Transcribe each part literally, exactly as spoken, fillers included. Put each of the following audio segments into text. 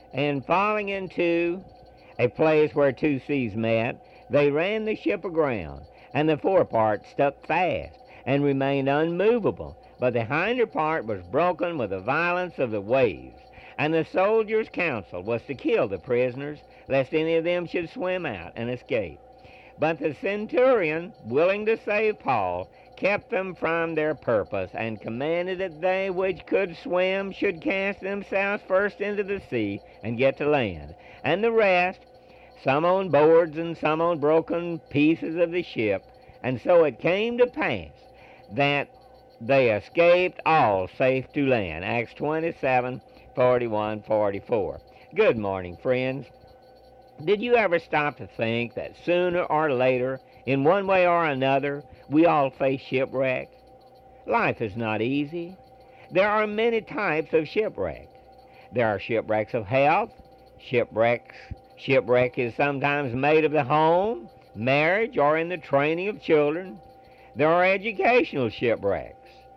And falling into a place where two seas met, they ran the ship aground, and the forepart stuck fast and remained unmovable, but the hinder part was broken with the violence of the waves. And the soldiers' counsel was to kill the prisoners, lest any of them should swim out and escape. But the centurion, willing to save Paul, kept them from their purpose, and commanded that they which could swim should cast themselves first into the sea and get to land, and the rest, some on boards and some on broken pieces of the ship. And so it came to pass that they escaped all safe to land. Acts twenty-seven, forty-one, forty-four. Good morning, friends. Did you ever stop to think that sooner or later, in one way or another, we all face shipwreck? Life is not easy. There are many types of shipwreck. There are shipwrecks of health. Shipwrecks, shipwreck is sometimes made of the home, marriage, or in the training of children. There are educational shipwrecks.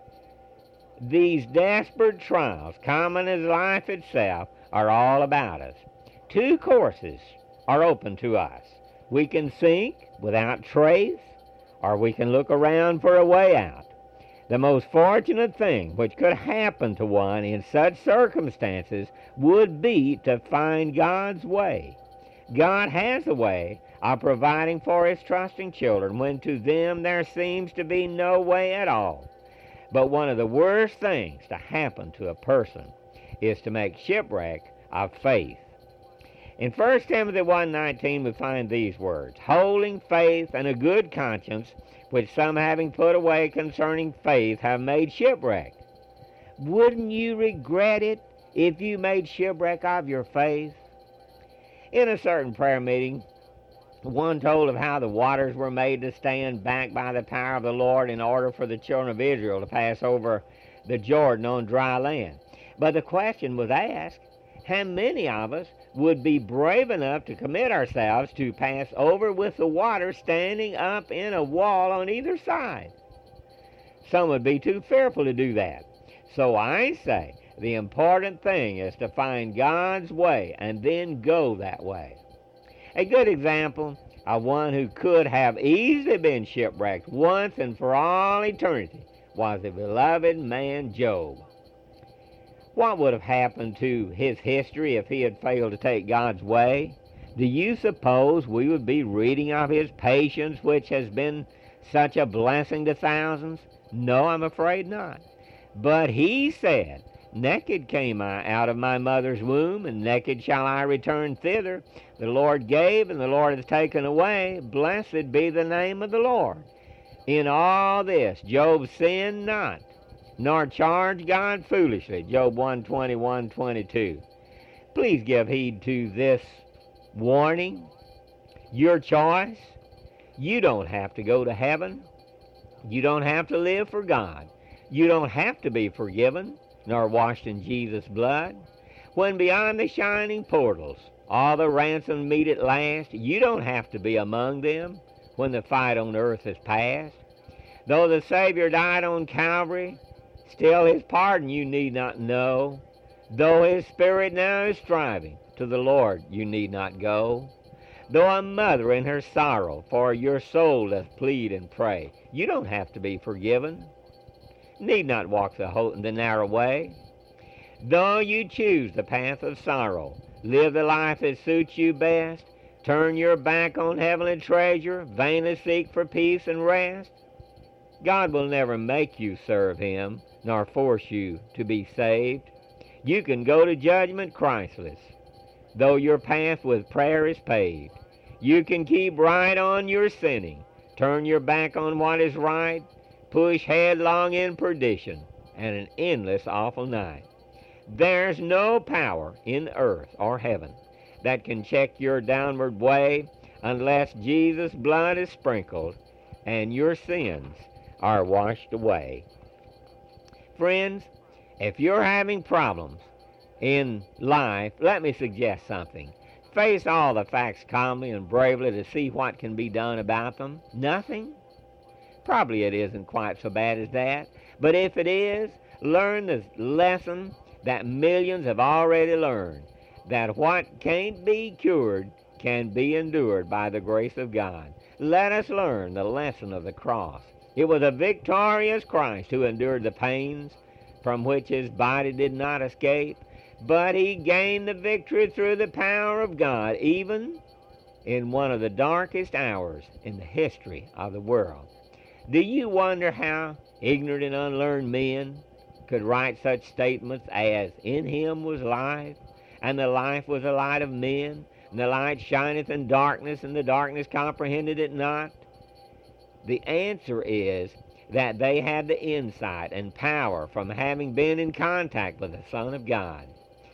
These desperate trials, common as life itself, are all about us. Two courses are open to us. We can sink without trace, or we can look around for a way out. The most fortunate thing which could happen to one in such circumstances would be to find God's way. God has a way of providing for his trusting children when to them there seems to be no way at all. But one of the worst things to happen to a person is to make shipwreck of faith. In First Timothy one nineteen we find these words, holding faith and a good conscience, which some having put away concerning faith have made shipwreck. Wouldn't you regret it if you made shipwreck of your faith? In a certain prayer meeting, one told of how the waters were made to stand back by the power of the Lord in order for the children of Israel to pass over the Jordan on dry land. But the question was asked, how many of us would be brave enough to commit ourselves to pass over with the water standing up in a wall on either side? Some would be too fearful to do that. So I say the important thing is to find God's way and then go that way. A good example of one who could have easily been shipwrecked once and for all eternity was the beloved man Job. What would have happened to his history if he had failed to take God's way? Do you suppose we would be reading of his patience, which has been such a blessing to thousands? No, I'm afraid not. But he said, naked came I out of my mother's womb, and naked shall I return thither. The Lord gave, and the Lord hath taken away. Blessed be the name of the Lord. In all this Job sinned not, nor charged God foolishly. Job one twenty-one, twenty-two. Please give heed to this warning. Your choice. You don't have to go to heaven. You don't have to live for God. You don't have to be forgiven, nor washed in Jesus' blood. When beyond the shining portals all the ransomed meet at last, you don't have to be among them when the fight on earth is past. Though the Savior died on Calvary, still his pardon you need not know. Though his spirit now is striving, to the Lord you need not go. Though a mother in her sorrow for your soul doth plead and pray, you don't have to be forgiven. Need not walk the, whole, the narrow way. Though you choose the path of sorrow, live the life that suits you best, turn your back on heavenly treasure, vainly seek for peace and rest, God will never make you serve him, nor force you to be saved. You can go to judgment Christless, though your path with prayer is paved. You can keep right on your sinning, turn your back on what is right, push headlong in perdition and an endless awful night. There's no power in earth or heaven that can check your downward way unless Jesus' blood is sprinkled and your sins are washed away. Friends, if you're having problems in life, let me suggest something. Face all the facts calmly and bravely to see what can be done about them. Nothing? Probably it isn't quite so bad as that. But if it is, learn the lesson that millions have already learned. that what can't be cured can be endured by the grace of God. Let us learn the lesson of the cross. It was a victorious Christ who endured the pains from which his body did not escape, but he gained the victory through the power of God, even in one of the darkest hours in the history of the world. Do you wonder how ignorant and unlearned men could write such statements as, "In him was life, and the life was the light of men, and the light shineth in darkness, and the darkness comprehended it not"? The answer is that they had the insight and power from having been in contact with the Son of God.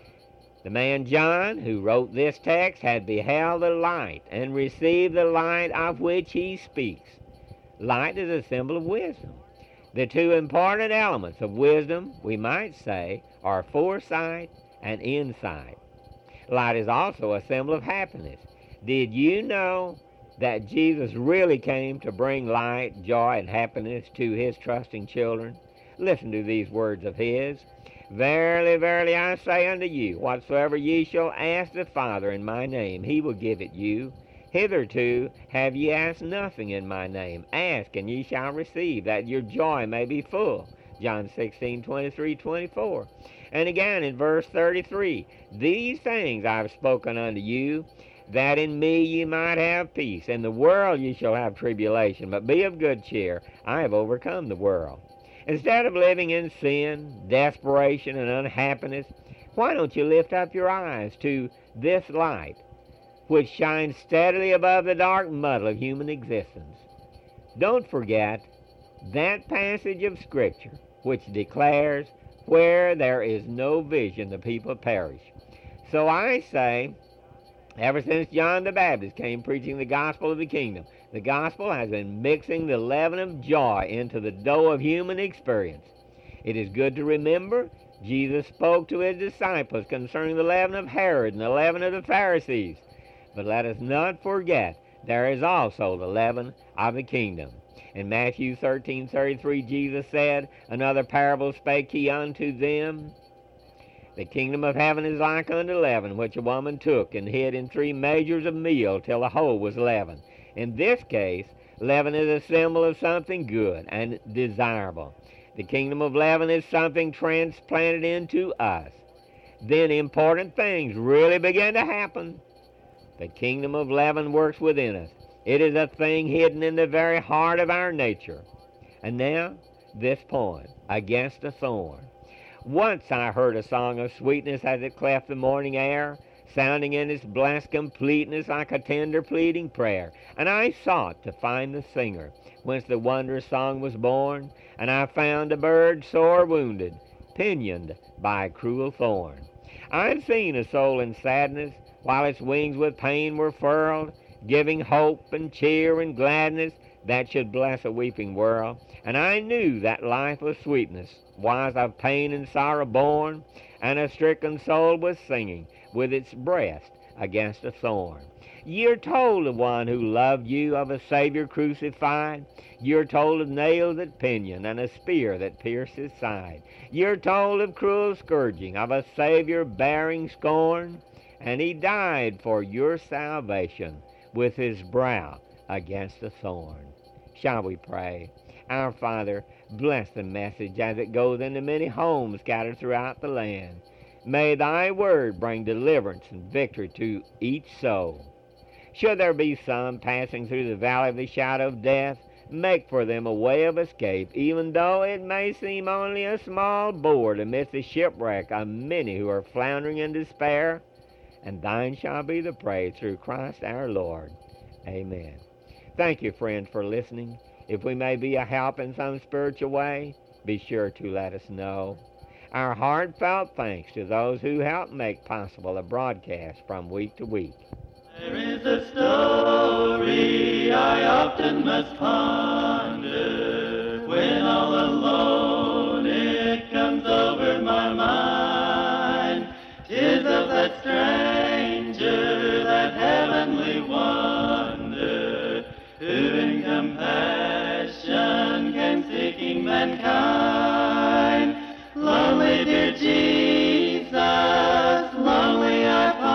The man John, who wrote this text, had beheld the light and received the light of which he speaks. Light is a symbol of wisdom. The two important elements of wisdom, we might say, are foresight and insight. Light is also a symbol of happiness. Did you know that Jesus really came to bring light, joy, and happiness to his trusting children? Listen to these words of his. "Verily, verily, I say unto you, whatsoever ye shall ask the Father in my name, he will give it you. Hitherto have ye asked nothing in my name. Ask, and ye shall receive, that your joy may be full." John sixteen, twenty-three, twenty-four. And again in verse thirty-three, "These things I have spoken unto you, that in me ye might have peace. In the world ye shall have tribulation, but be of good cheer. I have overcome the world." Instead of living in sin, desperation, and unhappiness, why don't you lift up your eyes to this light, which shines steadily above the dark muddle of human existence? Don't forget that passage of Scripture which declares, "Where there is no vision, the people perish." So I say, ever since John the Baptist came preaching the gospel of the kingdom, the gospel has been mixing the leaven of joy into the dough of human experience. It is good to remember Jesus spoke to his disciples concerning the leaven of Herod and the leaven of the Pharisees. But let us not forget there is also the leaven of the kingdom. In Matthew thirteen thirty-three, Jesus said, "Another parable spake he unto them. The kingdom of heaven is like unto leaven, which a woman took and hid in three measures of meal till the whole was leavened." In this case, leaven is a symbol of something good and desirable. The kingdom of leaven is something transplanted into us. Then important things really begin to happen. The kingdom of leaven works within us. It is a thing hidden in the very heart of our nature. And now, this poem, "Against a Thorn." Once I heard a song of sweetness as it cleft the morning air, sounding in its blessed completeness like a tender pleading prayer. And I sought to find the singer, whence the wondrous song was born, and I found a bird sore wounded, pinioned by a cruel thorn. I've seen a soul in sadness, while its wings with pain were furled, giving hope and cheer and gladness that should bless a weeping world. And I knew that life of sweetness was of pain and sorrow born, and a stricken soul was singing with its breast against a thorn. You're told of one who loved you, of a Savior crucified. You're told of nails that pinion and a spear that pierced his side. You're told of cruel scourging, of a Savior bearing scorn, and he died for your salvation with his brow against a thorn. Shall we pray? Our Father, bless the message as it goes into many homes scattered throughout the land. May thy word bring deliverance and victory to each soul. Should there be some passing through the valley of the shadow of death, make for them a way of escape, even though it may seem only a small board amidst the shipwreck of many who are floundering in despair. And thine shall be the praise through Christ our Lord. Amen. Thank you, friends, for listening. If we may be a help in some spiritual way, be sure to let us know. Our heartfelt thanks to those who help make possible a broadcast from week to week. There is a story I often must ponder. When all alone it comes over my mind. 'Tis of that stranger, that heavenly wonder, who in compassion came seeking mankind. Lonely, dear Jesus, lonely I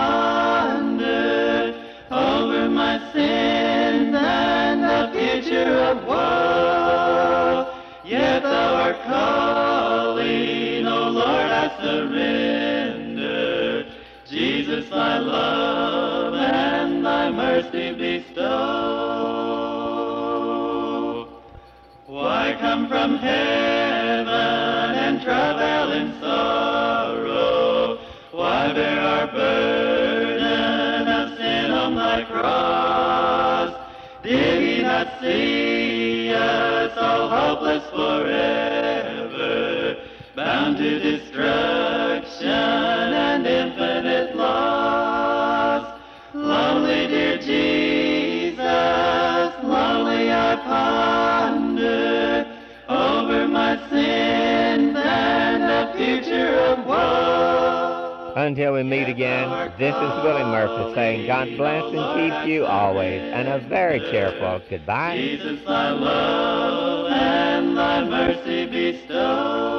Jesus, thy love and thy mercy bestow. Why come from heaven and travel in sorrow? Why bear our burden of sin on thy cross? Did he not see us all hopeless forever, bound to destruction and infinite loss? Lonely, dear Jesus, lonely I ponder over my sins and the future of woe. Until we meet again, this is Willie Murphy saying God bless and keep you always, and a very cheerful goodbye. Jesus, thy love and thy mercy bestow.